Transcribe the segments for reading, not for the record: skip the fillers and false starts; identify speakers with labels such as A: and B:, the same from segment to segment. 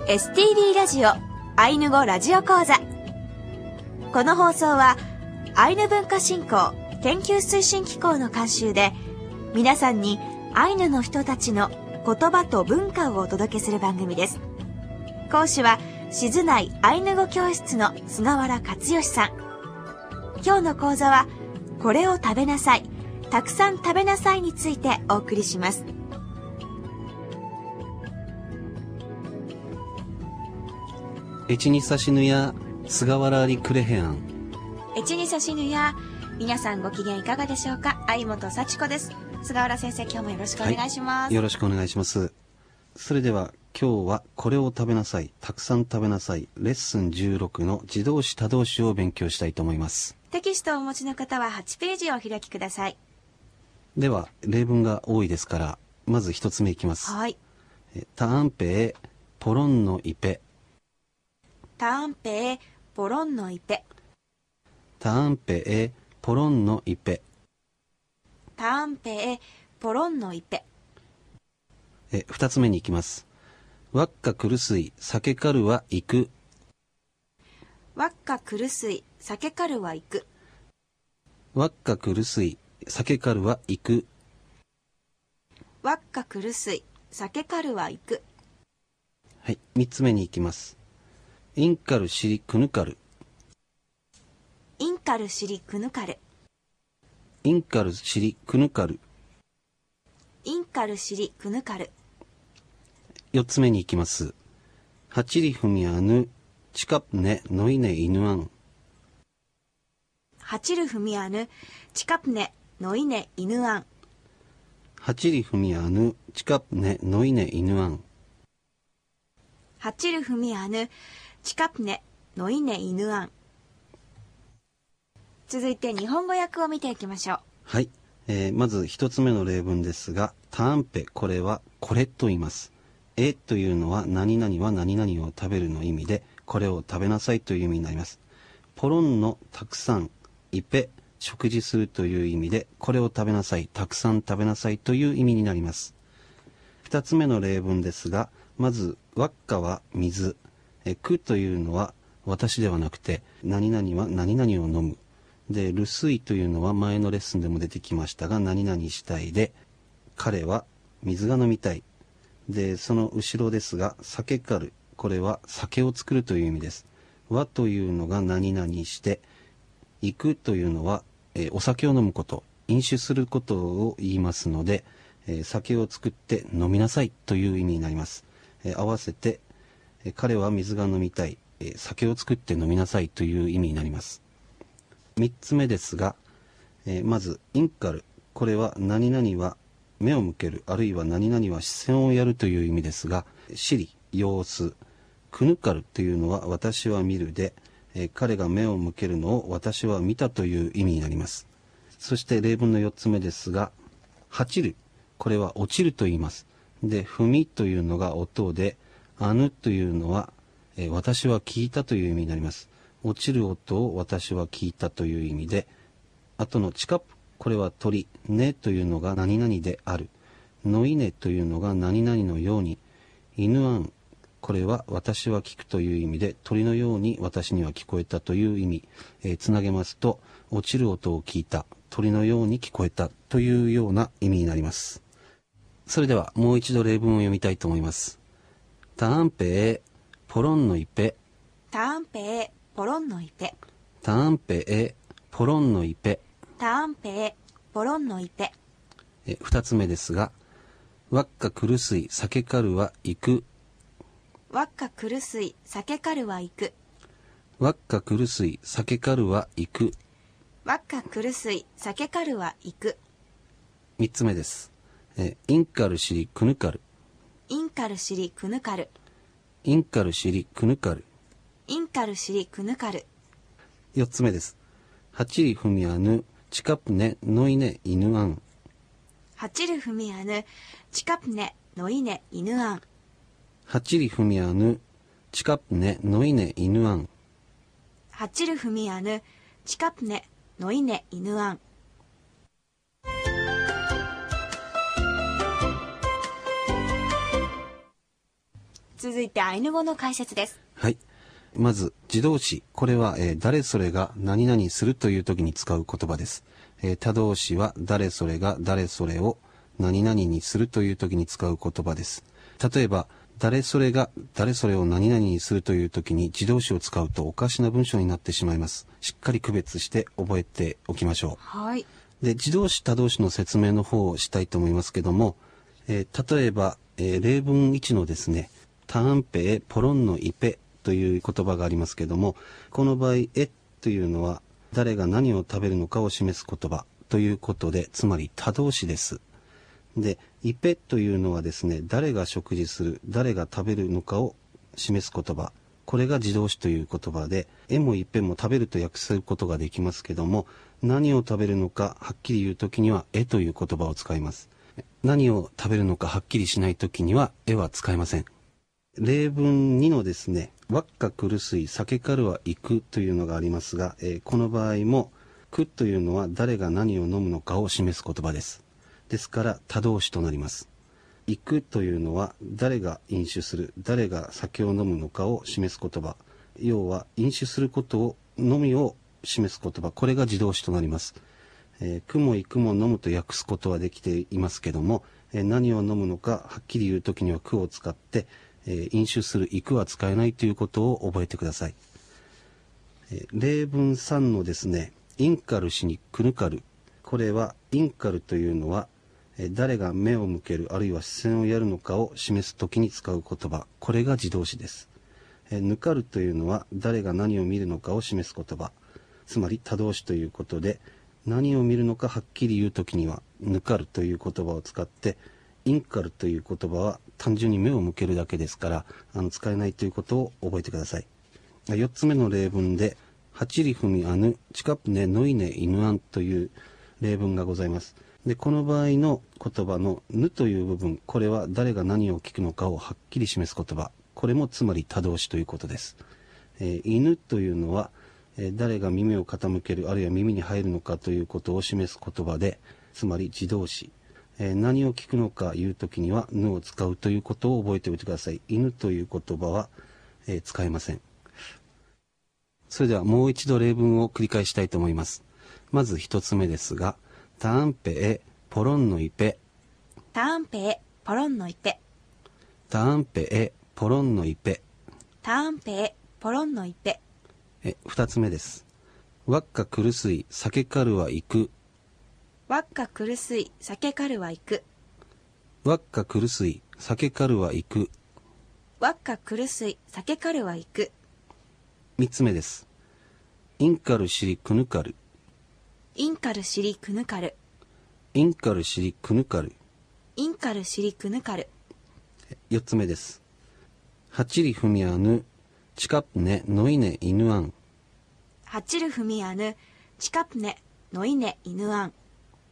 A: STD ラジオアイヌ語ラジオ講座。この放送はアイヌ文化振興研究推進機構の監修で、皆さんにアイヌの人たちの言葉と文化をお届けする番組です。講師は静内アイヌ語教室の菅原克義さん。今日の講座はこれを食べなさい、たくさん食べなさいについてお送りします。
B: エチニサシヌや菅原リクレヘアン。
A: エチニサシヌや、皆さんご機嫌いかがでしょうか。相本幸子です。菅原先生、今日もよろしくお願いします。
B: よろしくお願いします。それでは今日はこれを食べなさい、たくさん食べなさい、レッスン16の自動詞他動詞を勉強したいと思います。
A: テキストをお持ちの方は8ページをお開きください。
B: では例文が多いですから、まず一つ目いきます。
A: はい。
B: ターンペエポロンのイペ。
A: ターンペエポロンのイペ。
B: ターンペエポロンのイペ。
A: ターンペエポロンのイペ。
B: 二つ目に行きます。ワッカクルスイ酒かるは行く。
A: ワッカクルスイ酒かるは行く。
B: ワッカクルスイ酒かるは行く。
A: ワッカクルスイ酒かるは行く。
B: はい、三つ目に行きます。インカルシリクヌカル。
A: インカルシリクヌカル。
B: インカルシリクヌカル。
A: インカルシリクヌカル。
B: 四つ目に行きます。ハチリフミアヌチカプネノイネイヌアン。
A: ハチルフミアヌチカプネノイネイヌアン。
B: ハチリフミアヌチカプネノイネイヌアン。
A: ハチルフミアヌチカプネノイネイヌアン。続いて日本語訳を見ていきましょう。
B: はい、まず一つ目の例文ですが、ターンペ、これはこれと言います。えというのは何々は何々を食べるの意味で、これを食べなさいという意味になります。ポロンのたくさん、イペ、食事するという意味で、これを食べなさい、たくさん食べなさいという意味になります。二つ目の例文ですが、まずワッカは水、クというのは私ではなくて、何々は何々を飲む。で、ルスイというのは前のレッスンでも出てきましたが、何々したいで、彼は水が飲みたい。で、その後ろですが、酒かる、これは酒を作るという意味です。はというのが何々して、行くというのは、お酒を飲むこと、飲酒することを言いますので、酒を作って飲みなさいという意味になります。合わせて、彼は水が飲みたい、酒を作って飲みなさいという意味になります。三つ目ですが、まずインカル、これは何々は目を向ける、あるいは何々は視線をやるという意味ですが、シリ、様子、クヌカルというのは私は見るで、彼が目を向けるのを私は見たという意味になります。そして例文の四つ目ですが、ハチル、これは落ちると言います。で、踏みというのが音で、アヌというのは、私は聞いたという意味になります。落ちる音を私は聞いたという意味で、あとのチカプ、これは鳥、ねというのが何々である。のいねというのが何々のように。犬あん、これは私は聞くという意味で、鳥のように私には聞こえたという意味。つなげますと、落ちる音を聞いた、鳥のように聞こえたというような意味になります。それではもう一度例文を読みたいと思います。ターンペエポロンのイペ。
A: ターンペエポロンのイペ。
B: ターンペエポロンのイペ。
A: ターンペエポロンのイペ。
B: 二つ目ですが、ワッカクルスイ酒かるは行く。
A: ワッカクルスイ酒かるは行く。
B: ワッカクルスイ酒かるは行く。
A: ワッカクルスイ酒かるは行く。
B: 三つ目です。インカルシリクヌカル。
A: インカルシリクヌカル。
B: インカルシリクヌカル。
A: インカルシリクヌカル。
B: 四つ目です。ハチリフミアヌチカプネノイネイヌアン。
A: ハチリフミアヌチカプネノイネイヌアン。
B: ハチリフミアヌチカプネノイネイヌアン。
A: ハチリフミアヌチカプネノイネイヌアン。 続いてアイヌ語の解説です。
B: はい。まず、自動詞。これは、誰それが何々するという時に使う言葉です。他動詞は、誰それが誰それを何々にするという時に使う言葉です。例えば、誰それが誰それを何々にするという時に自動詞を使うとおかしな文章になってしまいます。しっかり区別して覚えておきましょう。
A: はい。
B: で、自動詞他動詞の説明の方をしたいと思いますけども、例えば、例文1のですね、ターンペエポロンのイペという言葉がありますけども、この場合、というのは誰が何を食べるのかを示す言葉ということで、つまり他動詞です。で、イペというのはですね、誰が食事する、誰が食べるのかを示す言葉。これが自動詞という言葉で、もイペも食べると訳することができますけども、何を食べるのかはっきり言うときには、という言葉を使います。何を食べるのかはっきりしないときには、は使えません。例文2のですね、わっかくるすい、酒かるは行くというのがありますが、この場合も、くというのは誰が何を飲むのかを示す言葉です。ですから他動詞となります。行くというのは誰が飲酒する、誰が酒を飲むのかを示す言葉。要は飲酒することを、のみを示す言葉。これが自動詞となります。くも行くも飲むと訳すことはできていますけども、何を飲むのかはっきり言うときにはくを使って、飲酒する行くは使えないということを覚えてください。例文3のですね、インカルしにくぬかる。これはインカルというのは誰が目を向けるあるいは視線をやるのかを示すときに使う言葉。これが自動詞です。ぬかるというのは誰が何を見るのかを示す言葉。つまり他動詞ということで、何を見るのかはっきり言うときにはぬかるという言葉を使って、インカルという言葉は単純に目を向けるだけですから使えないということを覚えてください。4つ目の例文で、はちりふみあぬ近くねのいねいぬあんという例文がございます。で、この場合の言葉のぬという部分、これは誰が何を聞くのかをはっきり示す言葉。これもつまり他動詞ということです。犬というのは誰が耳を傾けるあるいは耳に入るのかということを示す言葉で、つまり自動詞。何を聞くのか言うときにはぬを使うということを覚えておいてください。犬という言葉は、使えません。それではもう一度例文を繰り返したいと思います。まず一つ目ですが、ターンペエポロンのイペ。
A: ターンペエポロンのイペ。
B: ターンペエポロンのイペ。
A: ターンペエポロンのイペ。
B: 二つ目です。わっかくるすい酒かるは行く。
A: わっかくるすい酒かるは行く。
B: わっかくるすい酒かるは行く。
A: わっかくるすい酒かるは行く。
B: 三つ目です。インカルシリクヌカル。
A: インカルシリクヌカル。
B: インカルシリクヌカル。
A: インカルシリクヌカル。
B: 四つ目です。はちりふみあぬ近くねのいねいぬあん。
A: はちるふみあぬ近くねのいねいぬあん。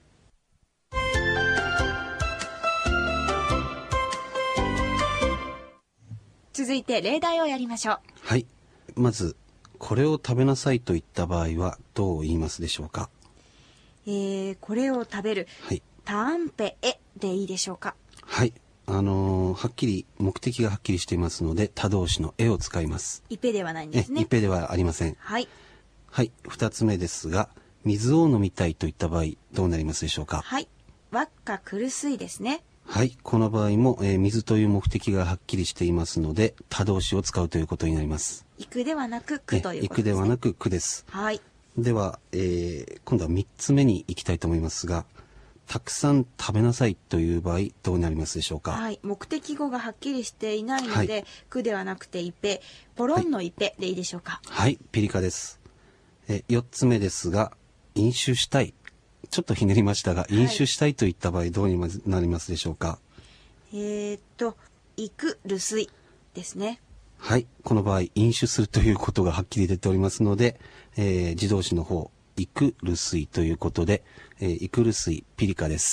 A: 続いて例題をやりましょう。
B: はい。まず、これを食べなさいと言った場合はどう言いますでしょうか。
A: これを食べる。
B: はい。
A: ターンペエでいいでしょうか。
B: はい。はっきり、目的がはっきりしていますので、他動詞のを使います。
A: イペではないんですね。
B: イペではありません。
A: はい。
B: はい。二つ目ですが、水を飲みたいといった場合、どうなりますでしょうか。
A: はい。わっかくるすいですね。
B: はい。この場合も、水という目的がはっきりしていますので、他動詞を使うということになります。
A: 行くではなくくということですね。
B: 行くではなくくです。
A: はい。
B: では、今度は3つ目に行きたいと思いますが、たくさん食べなさいという場合どうなりますでしょうか。
A: はい。目的語がはっきりしていないので、はい、くではなくてイペ、ポロンのイペでいいでしょうか。
B: はい、ピリカです。4つ目ですが、飲酒したい。ちょっとひねりましたが、飲酒したいといった場合どうになりますでしょうか。
A: 行くるすいですね。
B: はい。この場合、飲酒するということがはっきり出ておりますので、自動詞の方、行くるすいということで、行くるすい、ピリカです。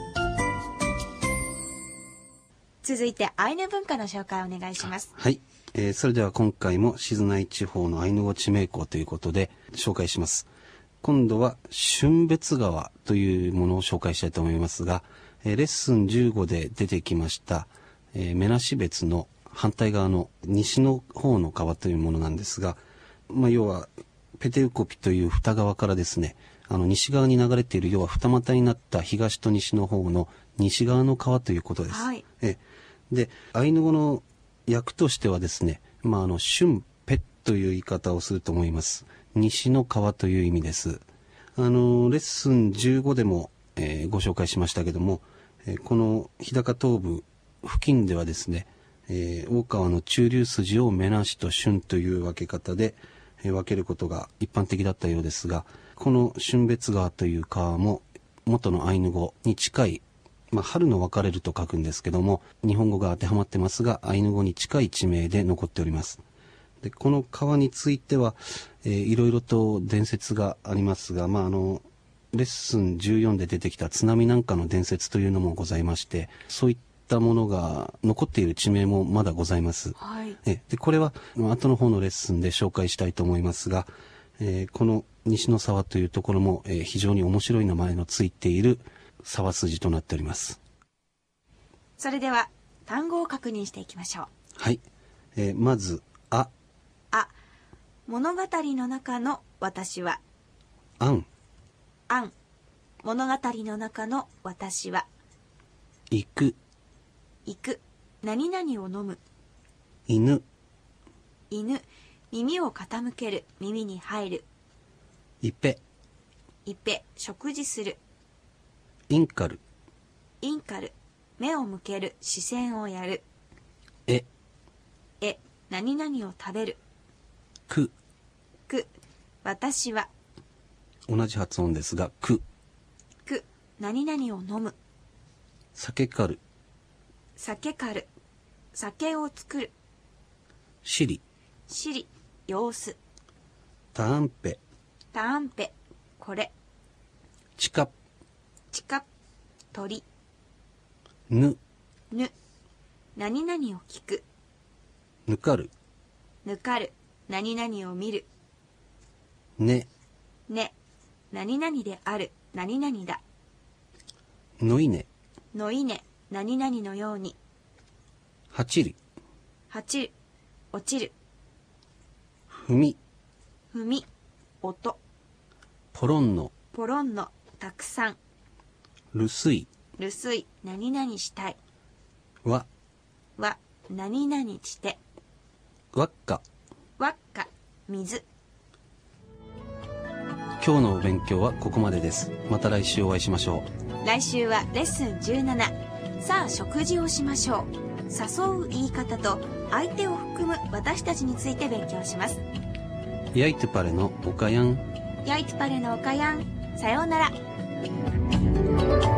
A: 続いてアイヌ文化の紹介をお願いします。
B: はい。 それでは今回も静内地方のアイヌ語地名校ということで紹介します。今度は春別川というものを紹介したいと思いますが、レッスン15で出てきました目無し別の反対側の西の方の川というものなんですが、要はペテウコピという二川からですね、西側に流れている、要は二股になった東と西の方の西側の川ということです。
A: はい、
B: で、アイヌ語の訳としてはですね、春ペという言い方をすると思います。西の川という意味です。レッスン15でも、ご紹介しましたけども、この日高東部付近ではですね、大川の中流筋を目無しと春という分け方で、分けることが一般的だったようですが、この春別川という川も元のアイヌ語に近い、春の分かれると書くんですけども、日本語が当てはまってますが、アイヌ語に近い地名で残っております。で、この川については、いろいろと伝説がありますが、レッスン14で出てきた津波なんかの伝説というのもございまして、そういったものが残っている地名もまだございます。
A: はい、
B: で、これは後の方のレッスンで紹介したいと思いますが、この西の沢というところも、非常に面白い名前のついている沢筋となっております。
A: それでは単語を確認していきましょう。
B: はい、まずあ、
A: 物語の中の私は。
B: あん、
A: 物語の中の私は。
B: 行く、
A: 何々を飲む。
B: 犬、
A: 耳を傾ける、耳に入る。
B: いぺ、
A: 食事する。
B: インカル、
A: 目を向ける、視線をやる。
B: え、
A: 何々を食べる。
B: く、
A: 私は。
B: 同じ発音ですが、く、
A: 何々を飲む。
B: 酒かる、
A: 酒を作る。
B: しり、
A: 様子。
B: たあんぺ、
A: これ。
B: ちか、
A: 鳥。
B: ぬ、
A: 何々を聞く。
B: ぬかる、
A: 何々を見る。
B: ね、
A: 何々である、何々だ。
B: のいね、
A: 何々のように。
B: はちり、
A: 落ちる。
B: ふみ、
A: 音。
B: ポロンの、
A: たくさん。
B: るすい、
A: 何々したい。
B: わ、
A: 何々して。
B: わっか。
A: 水。
B: 今日のお勉強はここまでです。また来週お会いしましょう。
A: 来週はレッスン17。さあ食事をしましょう。誘う言い方と相手を含む私たちについて勉強します。
B: ヤイトゥパレのおかやん。
A: ヤイトゥパレのおかやん。さようなら。